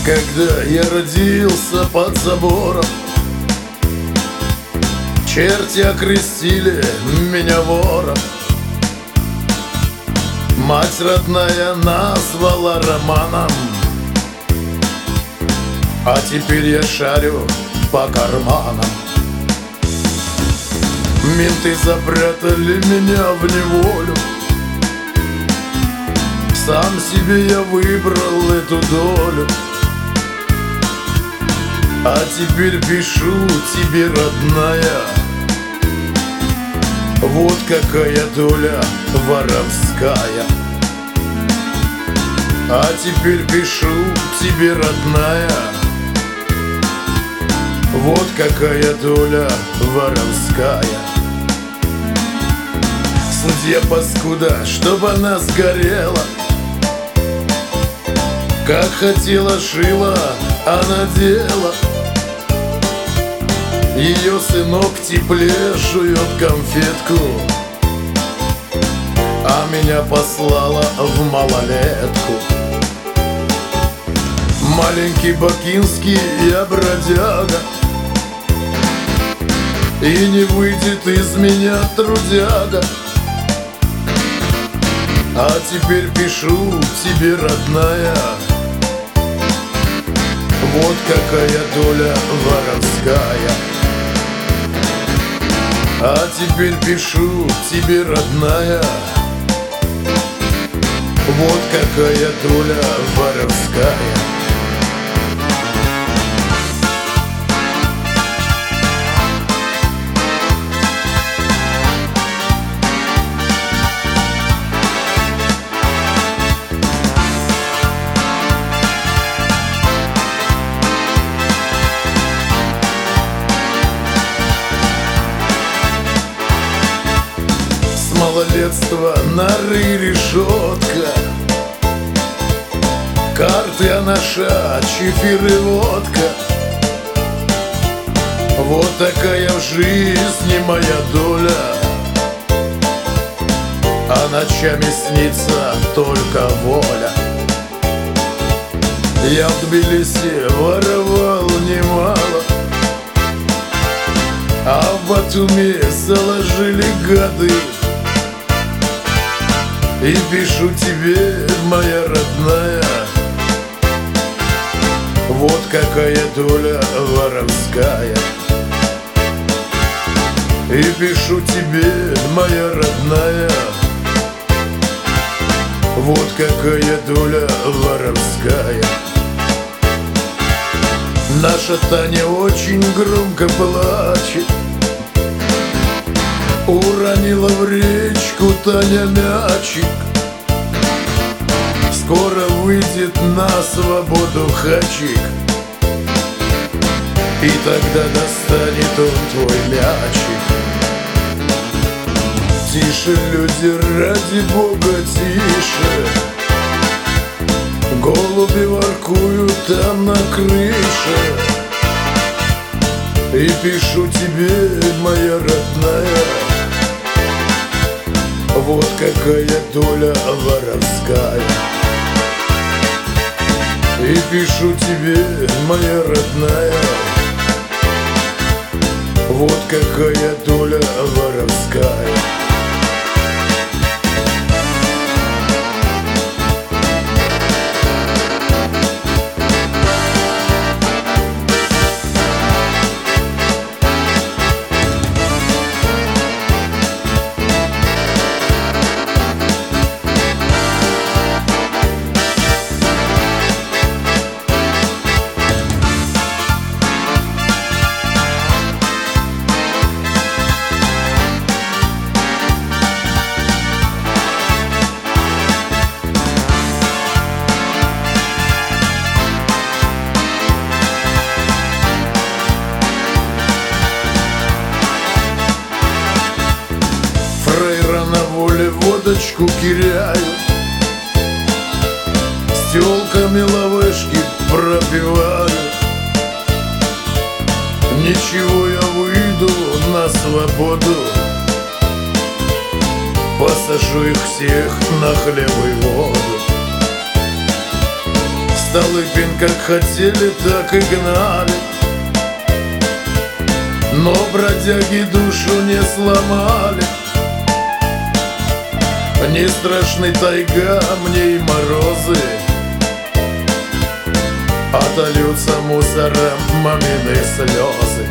Когда я родился под забором, черти окрестили меня вором. Мать родная назвала романом, а теперь я шарю по карманам. Менты запрятали меня в неволю, сам себе я выбрал эту долю. А теперь пишу тебе, родная, вот какая доля воровская. А теперь пишу тебе, родная, вот какая доля воровская. Судья паскуда, чтоб она сгорела, как хотела шила, а надела. Ее сынок в тепле жует конфетку, а меня послала в малолетку. Маленький бакинский я бродяга, и не выйдет из меня трудяга. А теперь пишу тебе, родная, вот какая доля воровская. А теперь пишу тебе, родная, вот какая доля воровская. Малолетство, норы, решетка, карты, анаша, чефир и водка. Вот такая в жизни моя доля, а ночами снится только воля. Я в Тбилиси воровал немало, а в Батуми заложили гады. И пишу тебе, моя родная, вот какая доля воровская. И пишу тебе, моя родная, вот какая доля воровская. Наша Таня очень громко плачет, уронила в речку Таня мячик. Скоро выйдет на свободу хачик, и тогда достанет он твой мячик. Тише, люди, ради Бога, тише, голуби воркуют там на крыше. И пишу тебе, моя родная, вот какая доля воровская. И пишу тебе, моя родная, вот какая доля воровская. Водочку киряю, с тёлками лавешки пропиваю. Ничего, я выйду на свободу, посажу их всех на хлеб и воду. Столыпин как хотели, так и гнали, но бродяги душу не сломали. Не страшны тайга, мне и морозы, отольются мусором мамины слезы.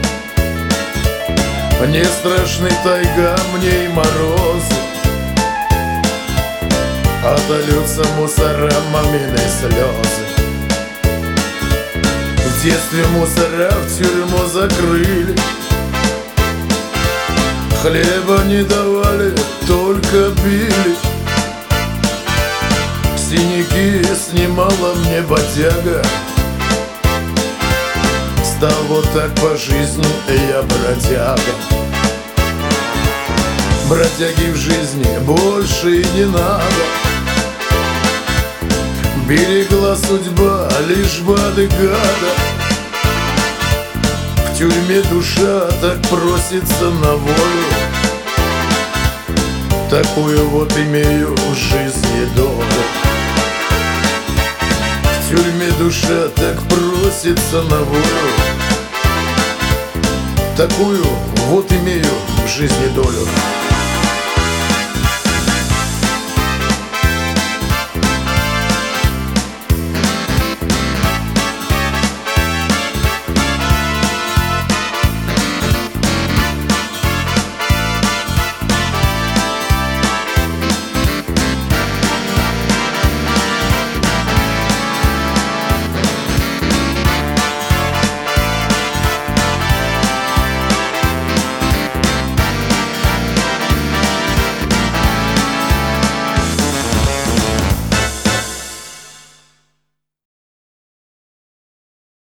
Не страшны тайга, мне и морозы, отольются мусором мамины слезы. В детстве мусора в тюрьму закрыли, хлеба не давали, только били. Синяки снимала мне бодяга, стал вот так по жизни я бродяга. Бродяги в жизни больше и не надо, берегла судьба лишь бады гада. В тюрьме душа так просится на волю, такую вот имею в жизни долю. В тюрьме душа так просится на волю, такую вот имею в жизни долю.